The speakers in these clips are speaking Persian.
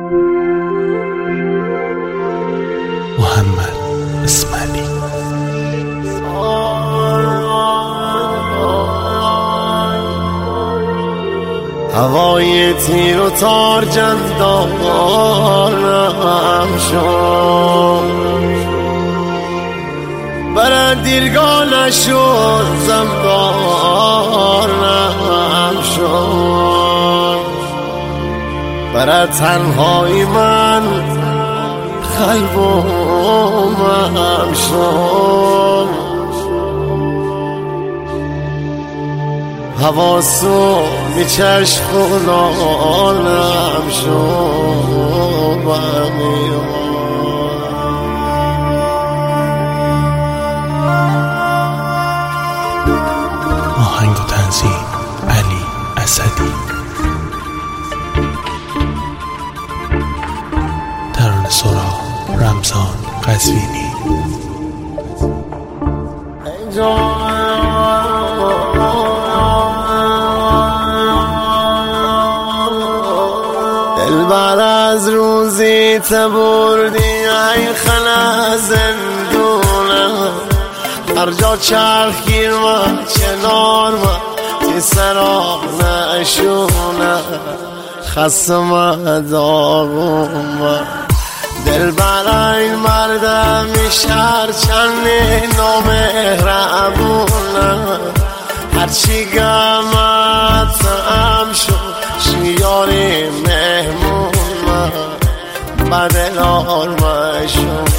محمد اسماعیلی. هوای تیر و تار جندارم شد، برد دیرگاه نشد زمدارم شد، برد تنهایی من قلبم شد، حواسو می چشم خونانم شد. آهنگ و تنظیم علی اسدی. ترانه سرا رمضان قزوینی. دلبر از روزی تبردی ای خلا زندونه، هر جا چرخ گیر و کنار و تی سرا نشونه، خستم داغم دلبر این مردمی شهر چندی نامهربونه، هرچی گمت هم شد شیاری مهمون بدلار مشون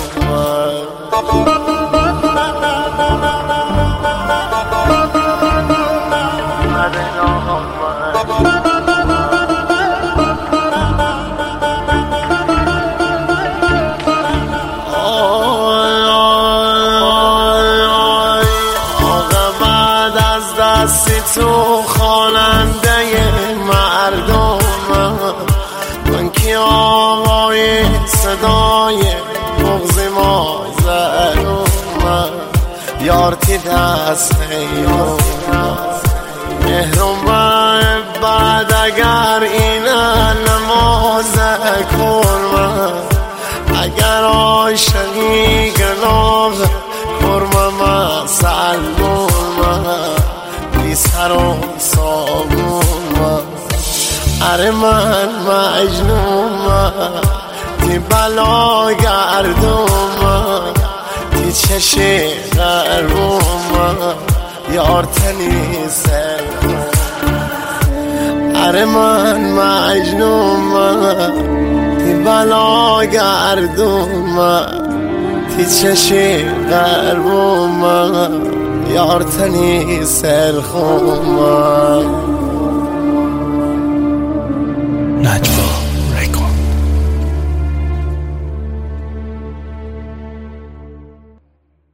دستی تو خواننده مردم، من کی آقای صدای بغض ما زنم، یارتی دست ایرم مهرم بعد اگر این نماز کرم، اگر عاشقی گناه کرم مسلمون بی سر و صابون، اره من مجنون تی بلا گردم تی چشی غربم یار تنی سرم، اره من مجنون تی بلا گردم تی چشی غربم یار تنی سرخم. نجوا